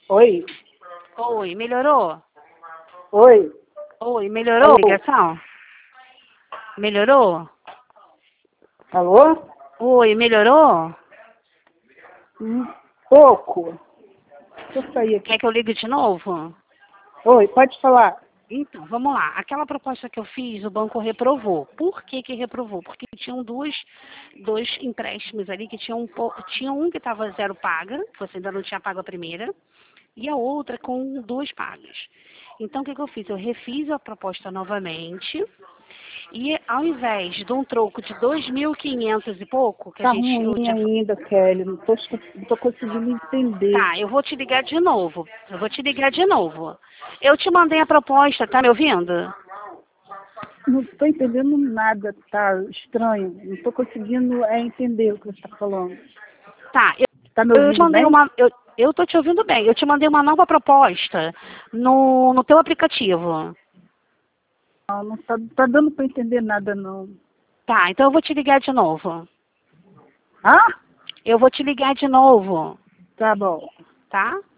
Oi? Oi, melhorou? Oi? Oi, melhorou a Alô? ligação? Melhorou? Alô? Oi, melhorou? Pouco. Deixa eu sair aqui. Quer que eu ligue de novo? Oi, pode falar. Então, vamos lá. Aquela proposta que eu fiz, o banco reprovou. Por que que reprovou? Porque tinham dois empréstimos ali que tinha um que estava zero paga, que você ainda não tinha pago a primeira, e a outra com duas pagas. Então, o que que eu fiz? Eu refiz a proposta novamente e ao invés de um troco de 2.500 e pouco, que Tá ruim eu tinha. ainda, Kelly. Não tô conseguindo entender. Tá, eu vou te ligar de novo. Eu te mandei a proposta, tá me ouvindo? Não tô entendendo nada, tá estranho. Não tô conseguindo entender o que você está falando. Tá, Tá me eu te ouvindo mandei bem? uma. Eu tô te ouvindo bem. Eu te mandei uma nova proposta no teu aplicativo. Não tá dando para entender nada, não. Tá, então eu vou te ligar de novo. Ah? Eu vou te ligar de novo, Tá bom. tá?